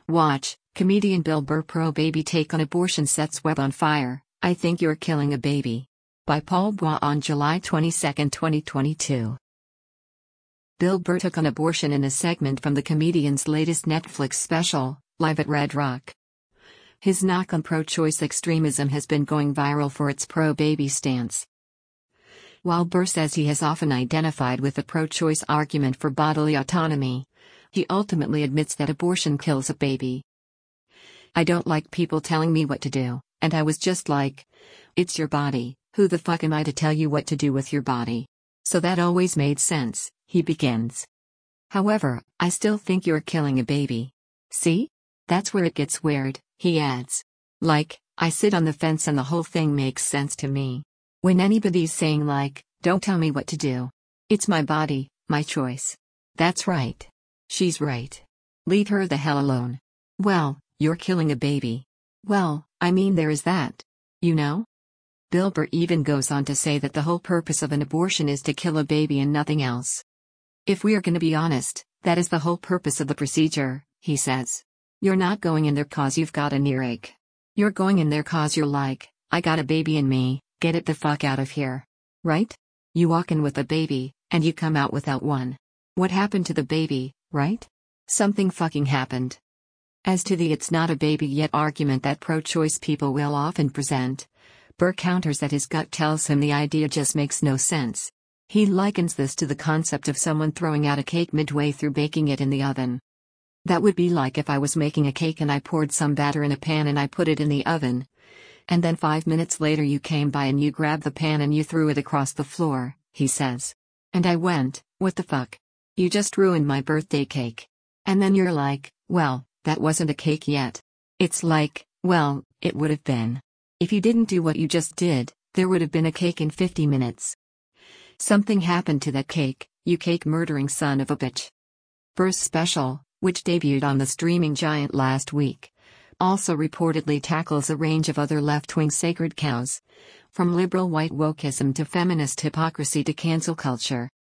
Watch, comedian Bill Burr pro-baby take on abortion sets web on fire, I Think You're Killing a Baby. By Paul Bois on July 22, 2022. Bill Burr took on abortion in a segment from the comedian's latest Netflix special, Live at Red Rock. His knock on pro-choice extremism has been going viral for its pro-baby stance. While Burr says he has often identified with the pro-choice argument for bodily autonomy, he ultimately admits that abortion kills a baby. I don't like people telling me what to do, and I was just like, it's your body, who the fuck am I to tell you what to do with your body? So that always made sense, he begins. However, I still think you're killing a baby. See? That's where it gets weird, he adds. Like, I sit on the fence and the whole thing makes sense to me. When anybody's saying like, don't tell me what to do. It's my body, my choice. That's right. She's right. Leave her the hell alone. Well, you're killing a baby. Well, I mean there is that. You know? Bill Burr even goes on to say that the whole purpose of an abortion is to kill a baby and nothing else. If we are going to be honest, that is the whole purpose of the procedure, he says. You're not going in there cause you've got an earache. You're going in there cause you're like, I got a baby in me, get it the fuck out of here. Right? You walk in with a baby, and you come out without one. What happened to the baby, right? Something fucking happened. As to the it's not a baby yet argument that pro-choice people will often present, Burr counters that his gut tells him the idea just makes no sense. He likens this to the concept of someone throwing out a cake midway through baking it in the oven. That would be like if I was making a cake and I poured some batter in a pan and I put it in the oven. And then 5 minutes later you came by and you grabbed the pan and you threw it across the floor, he says. And I went, what the fuck? You just ruined my birthday cake. And then you're like, well, that wasn't a cake yet. It's like, well, it would have been. If you didn't do what you just did, there would have been a cake in 50 minutes. Something happened to that cake, you cake murdering son of a bitch. Burr's special, which debuted on the streaming giant last week, also reportedly tackles a range of other left-wing sacred cows, from liberal white wokeism to feminist hypocrisy to cancel culture.